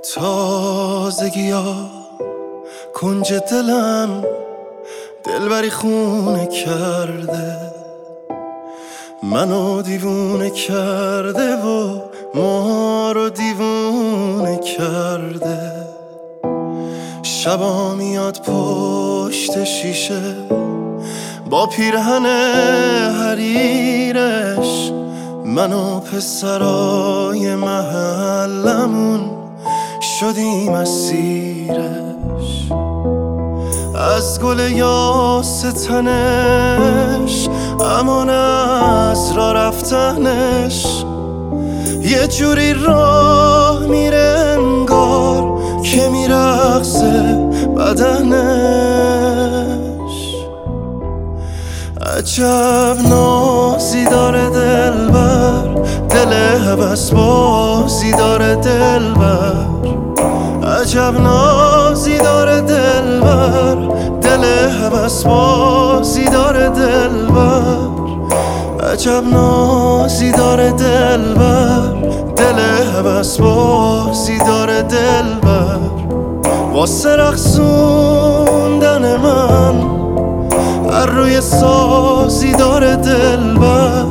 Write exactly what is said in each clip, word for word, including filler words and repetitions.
تازگی ها کنج دلم دلبری خونه کرده، منو دیوونه کرده و ما رو دیوونه کرده. شبا میاد پشت شیشه با پیرهن حریرش، منو پسرای محلمون شدیم اسیرش. از گل یاس تنش امان از را رفتنش، یه جوری راه میره انگار که میرقصه بدنش. عجب نازی داره دلبر، دل هوس بازی داره دلبر. عجب نازی داره دلبر، دل هوس بازی داره دلبر. عجب نازی داره دلبر، دل هوس بازی داره دلبر. واسه رقصوندن من هر روی سازی داره دلبر.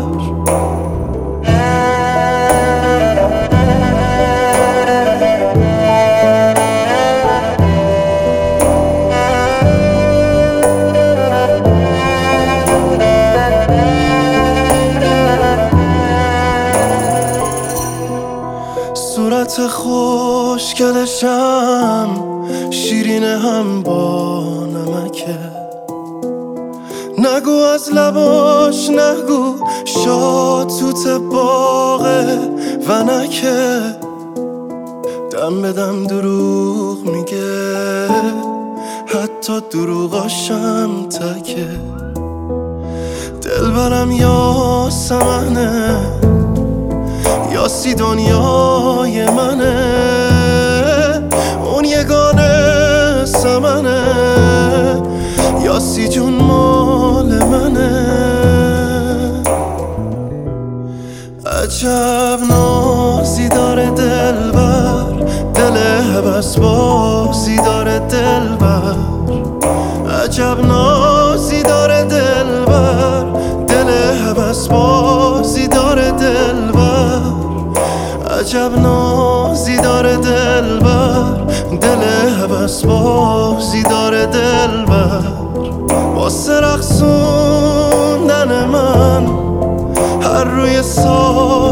صورت خوشگلشم شیرینه هم با نمکه، نگو از لباش نگو شاد توت باغ ونکه. دم به دم دروغ میگه حتی دروغاشم تکه. دلبرم یا سمنه یا سی دنیای منه، اون یگانه سمنه یا سی جون مال منه. عجب نازی داره دلبر، دل هوس بازی داره دلبر. عجب نازی داره دلبر، دل هوس بازی داره دلبر. عجب نازی داره دلبر، دل هوس بازی داره دلبر. واسه رقصوندن من هر روی سال